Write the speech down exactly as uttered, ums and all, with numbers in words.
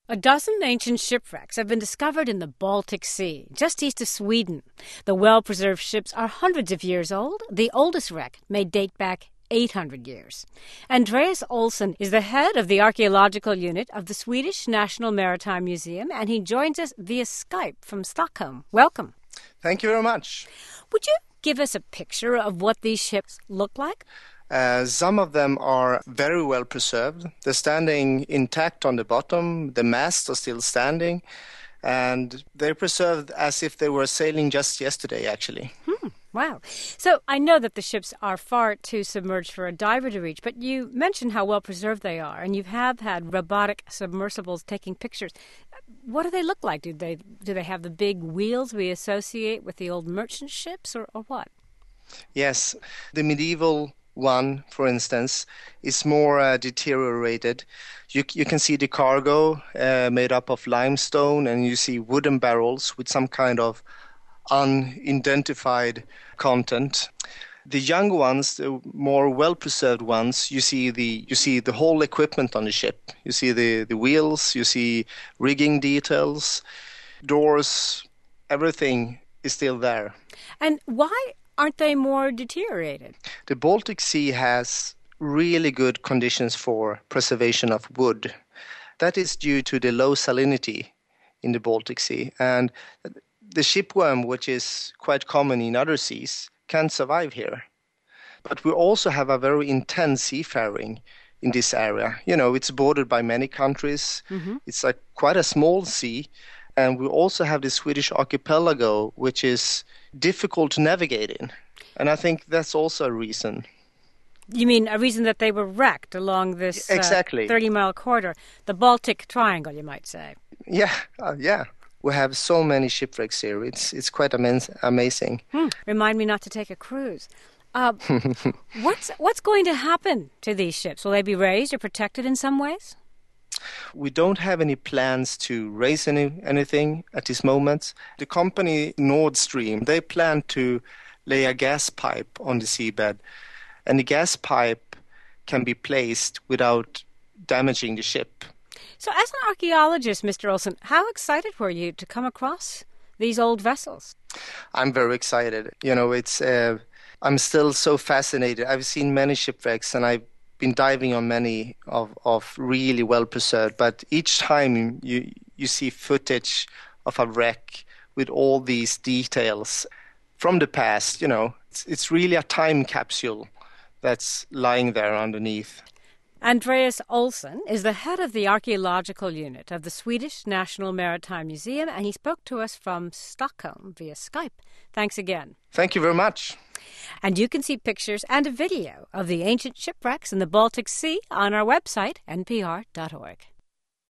A dozen ancient shipwrecks have been discovered in the Baltic Sea, just east of Sweden. The well-preserved ships are hundreds of years old. The oldest wreck may date back eight hundred years. Andreas Olsson is the head of the archaeological unit of the Swedish National Maritime Museum, and he joins us via Skype from Stockholm. Welcome. Thank you very much. Would you give us a picture of what these ships look like? Uh, some of them are very well preserved. They're standing intact on the bottom. The masts are still standing. And they're preserved as if they were sailing just yesterday, actually. Hmm, wow. So I know that the ships are far too submerged for a diver to reach, but you mentioned how well preserved they are, and you have had robotic submersibles taking pictures. What do they look like? Do they do they have the big wheels we associate with the old merchant ships, or, or what? Yes, the medieval one, for instance, is more uh, deteriorated. You, you can see the cargo uh, made up of limestone, and you see wooden barrels with some kind of unidentified content. The young ones, the more well-preserved ones, you see the you see the whole equipment on the ship. You see the, the wheels, you see rigging details, doors, everything is still there. And why aren't they more deteriorated? The Baltic Sea has really good conditions for preservation of wood. That is due to the low salinity in the Baltic Sea. And the shipworm, which is quite common in other seas, can survive here. But we also have a very intense seafaring in this area. You know, it's bordered by many countries. Mm-hmm. It's like quite a small sea. And we also have the Swedish archipelago, which is difficult to navigate in. And I think that's also a reason. You mean a reason that they were wrecked along this exactly. uh, thirty-mile corridor, the Baltic Triangle, you might say. Yeah, uh, yeah. We have so many shipwrecks here. It's it's quite amaz- amazing. Hmm. Remind me not to take a cruise. Uh, what's what's going to happen to these ships? Will they be raised or protected in some ways? We don't have any plans to raise any anything at this moment. The company Nord Stream, they plan to lay a gas pipe on the seabed, and the gas pipe can be placed without damaging the ship. So as an archaeologist, Mister Olsson, how excited were you to come across these old vessels? I'm very excited. You know, it's uh, I'm still so fascinated. I've seen many shipwrecks, and I've been diving on many of, of really well preserved, but each time you you see footage of a wreck with all these details from the past, you know, it's, it's really a time capsule that's lying there underneath. Andreas Olsson is the head of the archaeological unit of the Swedish National Maritime Museum, and he spoke to us from Stockholm via Skype. Thanks again. Thank you very much. And you can see pictures and a video of the ancient shipwrecks in the Baltic Sea on our website, n p r dot org.